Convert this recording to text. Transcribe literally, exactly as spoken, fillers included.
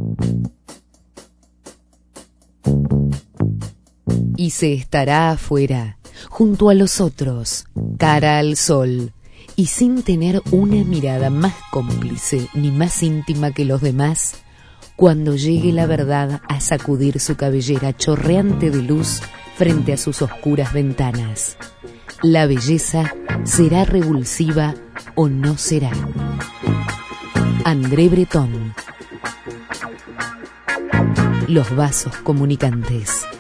Y se estará afuera, junto a los otros, cara al sol, y sin tener una mirada más cómplice ni más íntima que los demás, cuando llegue la verdad a sacudir su cabellera chorreante de luz frente a sus oscuras ventanas. La belleza será revulsiva o no será. André Breton. Los vasos comunicantes.